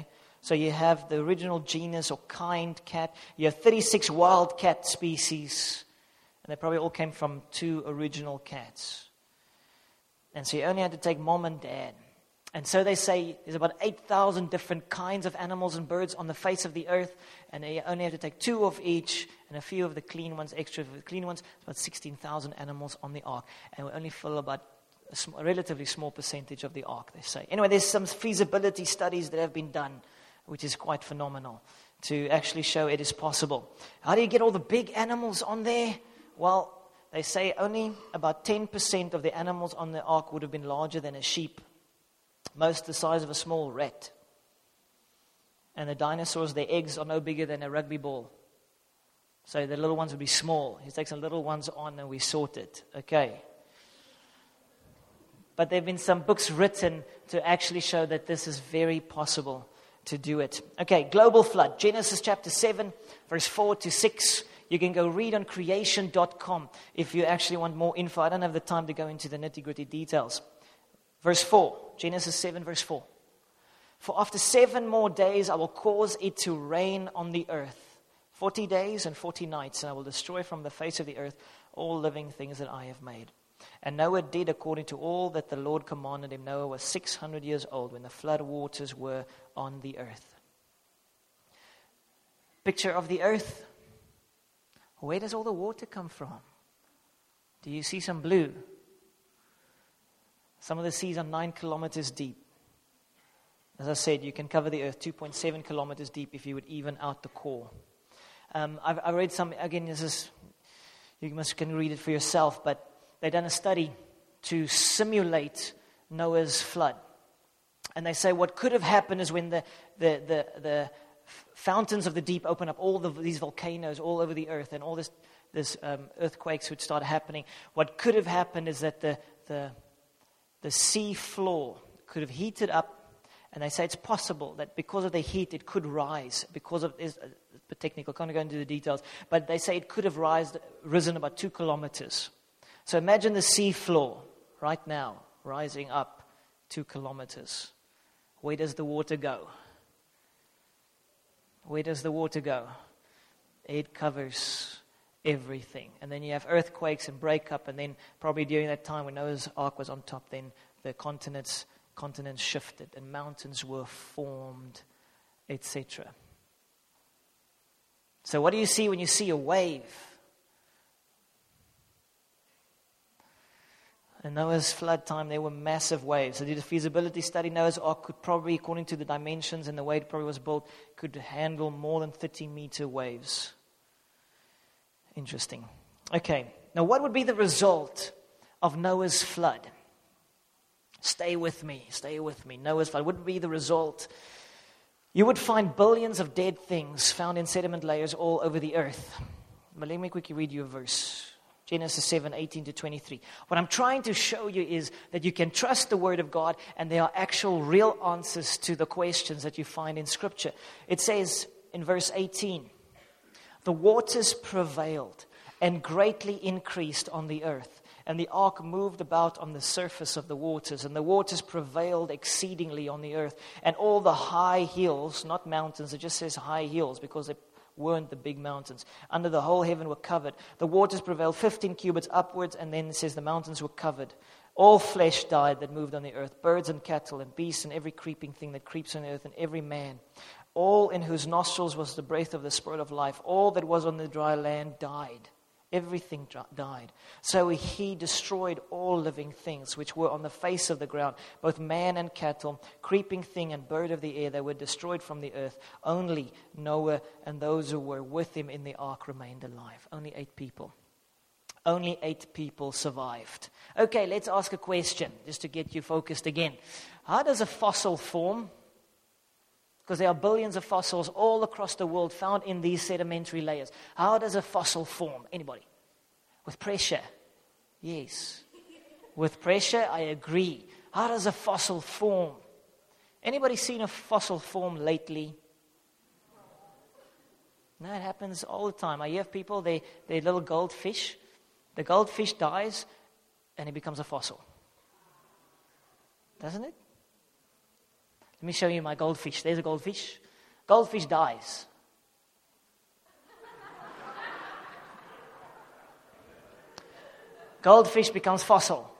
So you have the original genus or kind cat. You have thirty-six wild cat species. And they probably all came from two original cats. And so you only had to take mom and dad. And so they say there's about eight thousand different kinds of animals and birds on the face of the earth. And they only have to take two of each and a few of the clean ones, extra of the clean ones. It's about sixteen thousand animals on the ark. And we only fill about a, sm- a relatively small percentage of the ark, they say. Anyway, there's some feasibility studies that have been done, which is quite phenomenal, to actually show it is possible. How do you get all the big animals on there? Well, they say only about ten percent of the animals on the ark would have been larger than a sheep. Most the size of a small rat. And the dinosaurs, their eggs are no bigger than a rugby ball. So the little ones would be small. He takes the little ones on and we sort it. Okay. But there have been some books written to actually show that this is very possible to do it. Okay, global flood. Genesis chapter seven, verse four to six. You can go read on creation dot com if you actually want more info. I don't have the time to go into the nitty-gritty details. Verse four, Genesis seven, verse four. For after seven more days I will cause it to rain on the earth. Forty days and forty nights, and I will destroy from the face of the earth all living things that I have made. And Noah did according to all that the Lord commanded him. Noah was six hundred years old when the flood waters were on the earth. Picture of the earth. Where does all the water come from? Do you see some blue? Some of the seas are nine kilometers deep. As I said, you can cover the earth two point seven kilometers deep if you would even out the core. Um, I've, I read some, again, this is, you must can read it for yourself, but they've done a study to simulate Noah's flood. And they say what could have happened is when the, the, the, the fountains of the deep open up, all the, these volcanoes all over the earth, and all this, this um, earthquakes would start happening. What could have happened is that the, the The sea floor could have heated up, and they say it's possible that because of the heat it could rise, because of, it's a bit technical, can't go into the details, but they say it could have rise, risen about two kilometers. So imagine the sea floor right now rising up two kilometers. Where does the water go? Where does the water go? It covers everything. And then you have earthquakes and breakup, and then probably during that time when Noah's ark was on top, then the continents continents shifted and mountains were formed, et cetera. So what do you see when you see a wave? In Noah's flood time, there were massive waves. They did a feasibility study. Noah's ark could probably, according to the dimensions and the way it probably was built, could handle more than thirty meter waves. Interesting. Okay, now what would be the result of Noah's flood? Stay with me, stay with me. Noah's flood, what would be the result? You would find billions of dead things found in sediment layers all over the earth. But let me quickly read you a verse. Genesis seven, eighteen to twenty-three. What I'm trying to show you is that you can trust the Word of God, and there are actual real answers to the questions that you find in Scripture. It says in verse eighteen, the waters prevailed and greatly increased on the earth, and the ark moved about on the surface of the waters, and the waters prevailed exceedingly on the earth, and all the high hills, not mountains, it just says high hills because they weren't the big mountains, under the whole heaven were covered. The waters prevailed fifteen cubits upwards, and then it says the mountains were covered. All flesh died that moved on the earth, birds and cattle and beasts and every creeping thing that creeps on the earth, and every man, all in whose nostrils was the breath of the Spirit of life. All that was on the dry land died. Everything died. So he destroyed all living things which were on the face of the ground, both man and cattle, creeping thing and bird of the air. They were destroyed from the earth. Only Noah and those who were with him in the ark remained alive. Only eight people. Only eight people survived. Okay, let's ask a question just to get you focused again. How does a fossil form? Because there are billions of fossils all across the world found in these sedimentary layers. How does a fossil form? Anybody? With pressure? Yes. With pressure, I agree. How does a fossil form? Anybody seen a fossil form lately? No, it happens all the time. I hear of people, they, they're little goldfish. The goldfish dies and it becomes a fossil. Doesn't it? Let me show you my goldfish. There's a goldfish. Goldfish dies. Goldfish becomes fossil.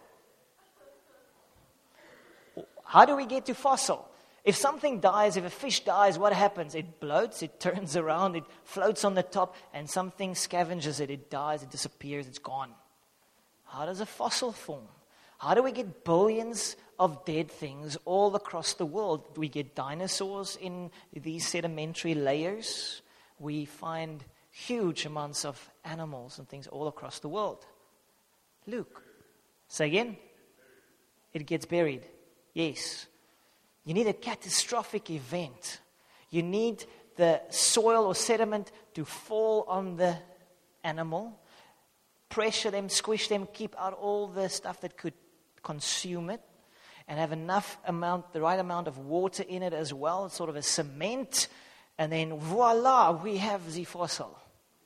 How do we get to fossil? If something dies, if a fish dies, what happens? It bloats, it turns around, it floats on the top, and something scavenges it. It dies, it disappears, it's gone. How does a fossil form? How do we get billions of dead things all across the world? We get dinosaurs in these sedimentary layers. We find huge amounts of animals and things all across the world. Luke, say again? It gets buried. Yes. You need a catastrophic event. You need the soil or sediment to fall on the animal, pressure them, squish them, keep out all the stuff that could consume it, and have enough amount, the right amount of water in it as well. It's sort of a cement, and then voila, we have the fossil.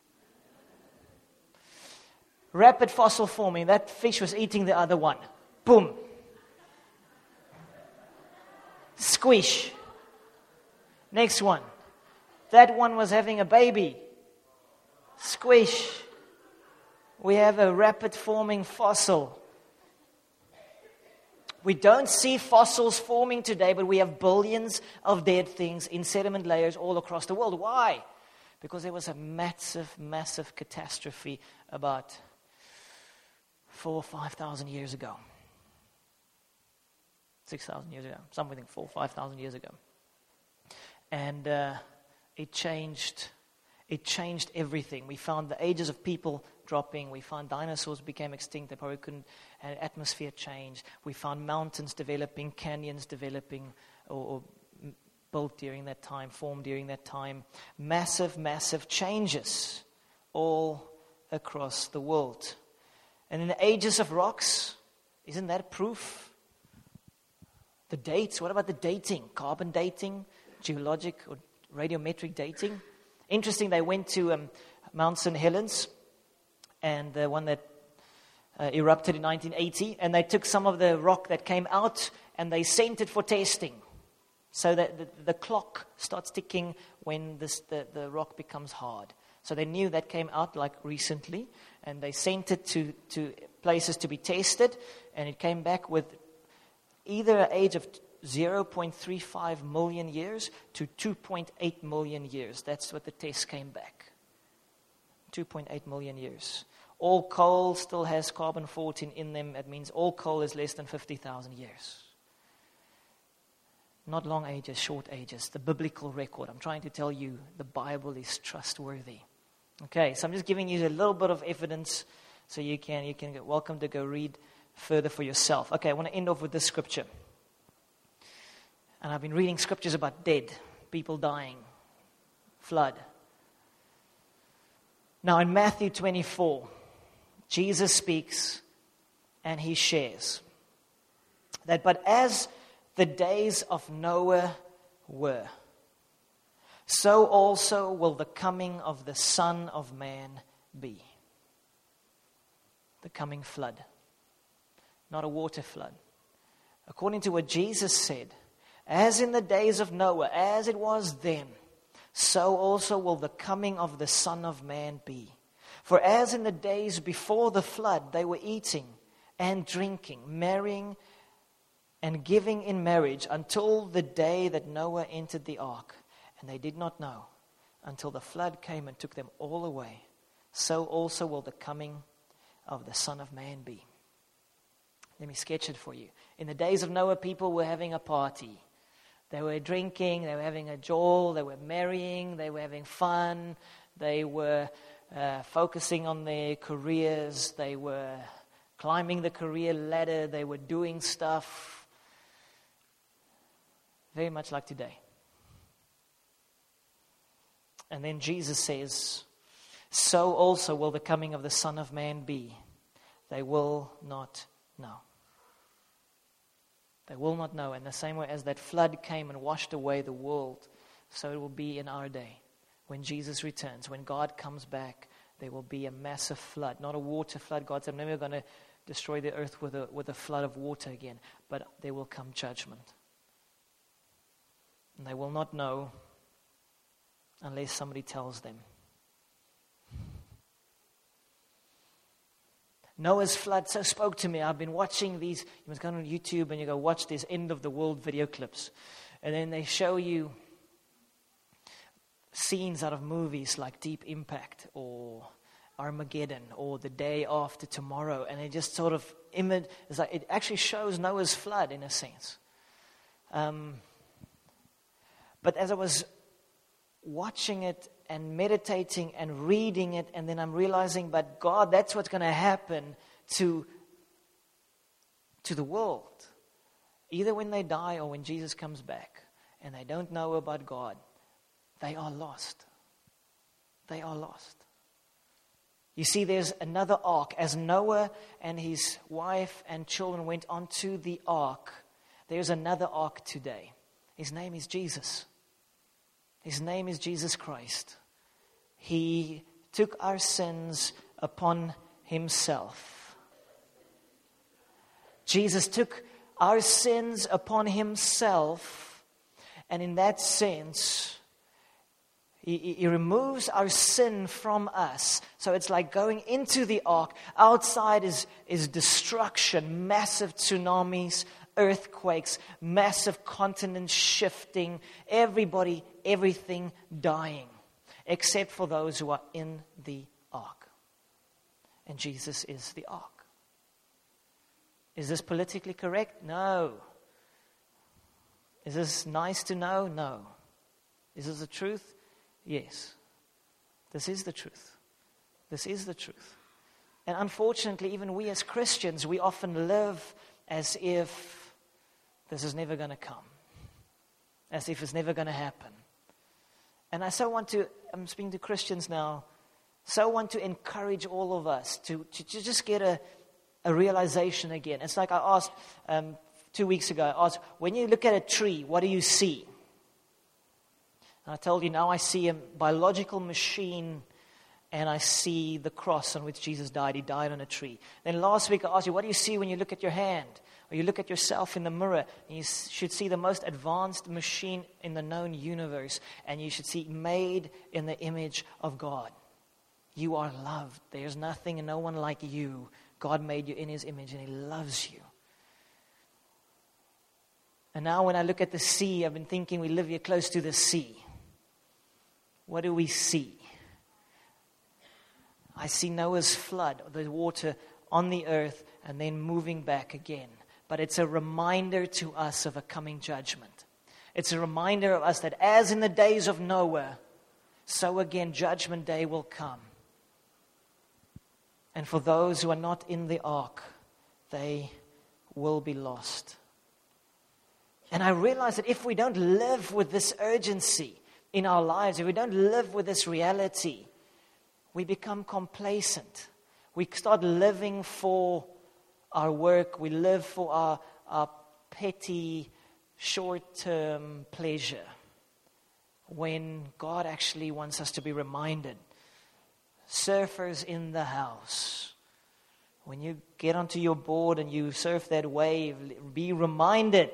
Rapid fossil forming. That fish was eating the other one. Boom. Squish. Next one. That one was having a baby. Squish. We have a rapid forming fossil. We don't see fossils forming today, but we have billions of dead things in sediment layers all across the world. Why? Because there was a massive, massive catastrophe about four or five thousand years ago. Six thousand years ago. Some would think four or five thousand years ago. And uh, it changed it changed everything. We found the ages of people dropping. We found dinosaurs became extinct. They probably couldn't, and atmosphere changed. We found mountains developing, canyons developing, or, or built during that time, formed during that time. Massive, massive changes all across the world. And in the ages of rocks, isn't that proof? The dates, what about the dating? Carbon dating, geologic or radiometric dating. Interesting, they went to um, Mount Saint Helens, and the one that uh, erupted in nineteen eighty, and they took some of the rock that came out, and they sent it for testing, so that the, the clock starts ticking when this, the, the rock becomes hard. So they knew that came out like recently, and they sent it to, to places to be tested, and it came back with either an age of zero point three five million years to two point eight million years. That's what the test came back. two point eight million years. All coal still has carbon fourteen in them. That means all coal is less than fifty thousand years. Not long ages, short ages. The biblical record. I'm trying to tell you the Bible is trustworthy. Okay, so I'm just giving you a little bit of evidence so you can, you can get welcome to go read further for yourself. Okay, I want to end off with this scripture. And I've been reading scriptures about dead, people dying, flood. Now in Matthew twenty-four, Jesus speaks and he shares that, but as the days of Noah were, so also will the coming of the Son of Man be. The coming flood. Not a water flood. According to what Jesus said, as in the days of Noah, as it was then, so also will the coming of the Son of Man be. For as in the days before the flood, they were eating and drinking, marrying and giving in marriage until the day that Noah entered the ark. And they did not know until the flood came and took them all away. So also will the coming of the Son of Man be. Let me sketch it for you. In the days of Noah, people were having a party. They were drinking, they were having a joel, they were marrying, they were having fun, they were uh, focusing on their careers, they were climbing the career ladder, they were doing stuff. Very much like today. And then Jesus says, so also will the coming of the Son of Man be. They will not know. They will not know. In the same way as that flood came and washed away the world, so it will be in our day. When Jesus returns, when God comes back, there will be a massive flood. Not a water flood. God said, I'm never going to destroy the earth with a, with a flood of water again. But there will come judgment. And they will not know unless somebody tells them. Noah's flood so spoke to me. I've been watching these. You must go on YouTube and you go watch these end of the world video clips. And then they show you scenes out of movies like Deep Impact or Armageddon or The Day After Tomorrow. And it just sort of, image, it's like, it actually shows Noah's flood in a sense. Um, but as I was watching it and meditating and reading it, and then I'm realizing, but God, that's what's going to happen to, to the world. Either when they die or when Jesus comes back and they don't know about God, they are lost. They are lost. You see, there's another ark. As Noah and his wife and children went onto the ark, there's another ark today. His name is Jesus. His name is Jesus Christ. He took our sins upon himself. Jesus took our sins upon himself, and in that sense, he, he removes our sin from us. So it's like going into the ark. Outside is, is destruction, massive tsunamis, earthquakes, massive continents shifting, everybody, everything dying, except for those who are in the ark. And Jesus is the ark. Is this politically correct? No. Is this nice to know? No. Is this the truth? Yes. This is the truth. This is the truth. And unfortunately, even we as Christians, we often live as if this is never going to come. As if it's never going to happen. And I so want to, I'm speaking to Christians now, so want to encourage all of us to, to, to just get a, a realization again. It's like I asked um, two weeks ago, I asked, when you look at a tree, what do you see? And I told you, now I see a biological machine and I see the cross on which Jesus died. He died on a tree. Then last week I asked you, what do you see when you look at your hand? Or you look at yourself in the mirror, and you should see the most advanced machine in the known universe, and you should see made in the image of God. You are loved. There's nothing and no one like you. God made you in his image, and he loves you. And now when I look at the sea, I've been thinking we live here close to the sea. What do we see? I see Noah's flood, the water on the earth, and then moving back again. But it's a reminder to us of a coming judgment. It's a reminder of us that as in the days of Noah, so again judgment day will come. And for those who are not in the ark, they will be lost. And I realize that if we don't live with this urgency in our lives, if we don't live with this reality, we become complacent. We start living for our work. We live for our, our petty, short-term pleasure. When God actually wants us to be reminded. Surfers in the house. When you get onto your board and you surf that wave, be reminded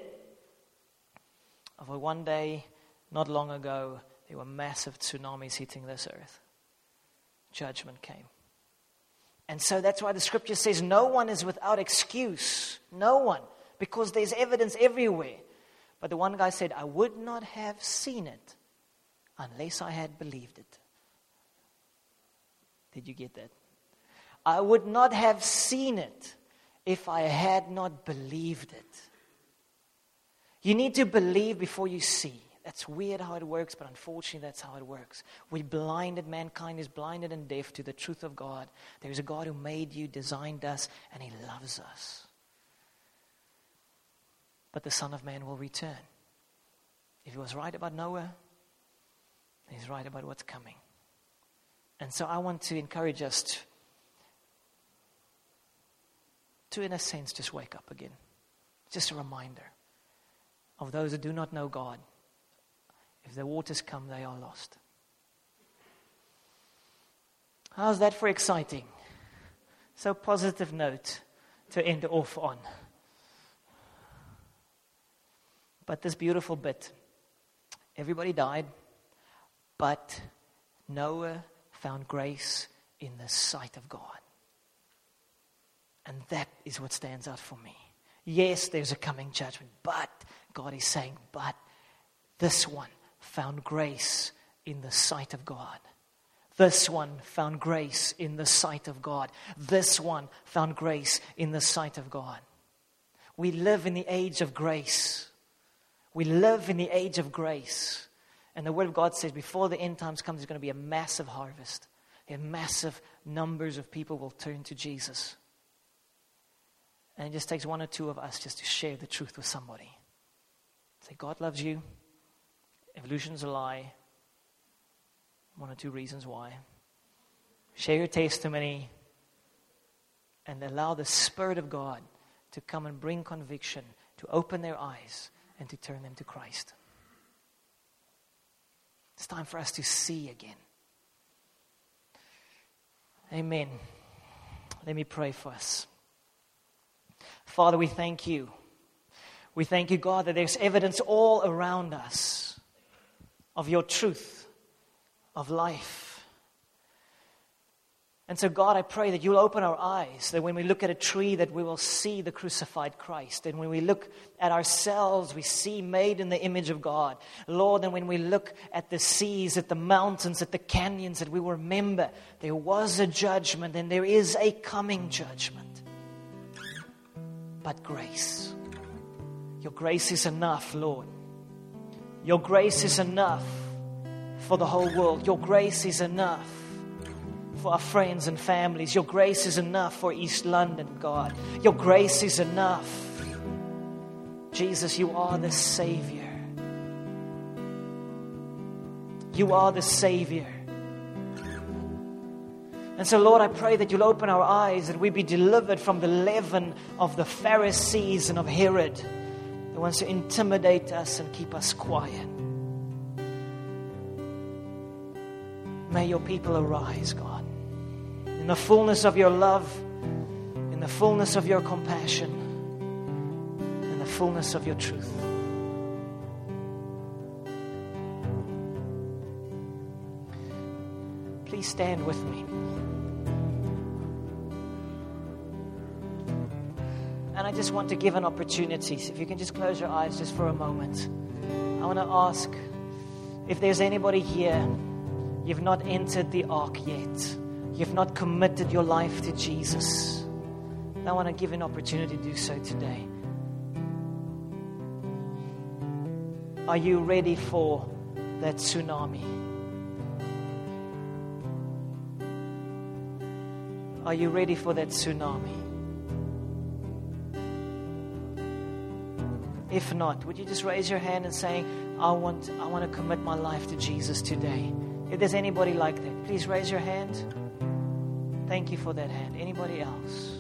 of a one day, not long ago, there were massive tsunamis hitting this earth. Judgment came. And so that's why the scripture says no one is without excuse. No one. Because there's evidence everywhere. But the one guy said, I would not have seen it unless I had believed it. Did you get that? I would not have seen it if I had not believed it. You need to believe before you see. That's weird how it works, but unfortunately that's how it works. We blinded, mankind is blinded and deaf to the truth of God. There's a God who made you, designed us, and he loves us. But the Son of Man will return. If he was right about Noah, he's right about what's coming. And so I want to encourage us to, to in a sense, just wake up again. Just a reminder of those who do not know God. If the waters come, they are lost. How's that for exciting? So positive note to end off on. But this beautiful bit. Everybody died. But Noah found grace in the sight of God. And that is what stands out for me. Yes, there's a coming judgment, but God is saying, but this one found grace in the sight of God. This one found grace in the sight of God. This one found grace in the sight of God. We live in the age of grace. We live in the age of grace. And the Word of God says before the end times comes, there's going to be a massive harvest. And massive numbers of people will turn to Jesus. And it just takes one or two of us just to share the truth with somebody. Say, God loves you. Evolution's a lie. One or two reasons why. Share your testimony and allow the Spirit of God to come and bring conviction, to open their eyes and to turn them to Christ. It's time for us to see again. Amen. Let me pray for us. Father, we thank you. We thank you, God, that there's evidence all around us of your truth, of life. And so, God, I pray that you'll open our eyes, that when we look at a tree, that we will see the crucified Christ. And when we look at ourselves, we see made in the image of God. Lord, and when we look at the seas, at the mountains, at the canyons, that we will remember there was a judgment and there is a coming judgment. But grace. Your grace is enough, Lord. Your grace is enough for the whole world. Your grace is enough for our friends and families. Your grace is enough for East London, God. Your grace is enough. Jesus, you are the Savior. You are the Savior. And so, Lord, I pray that you'll open our eyes, that we be delivered from the leaven of the Pharisees and of Herod, that wants to intimidate us and keep us quiet. May your people arise, God, in the fullness of your love, in the fullness of your compassion, in the fullness of your truth. Please stand with me. And I just want to give an opportunity. So if you can just close your eyes just for a moment. I want to ask if there's anybody here, you've not entered the ark yet. You've not committed your life to Jesus. I want to give an opportunity to do so today. Are you ready for that tsunami? Are you ready for that tsunami? If not, would you just raise your hand and say, I want, I want to commit my life to Jesus today. If there's anybody like that, please raise your hand. Thank you for that hand. Anybody else?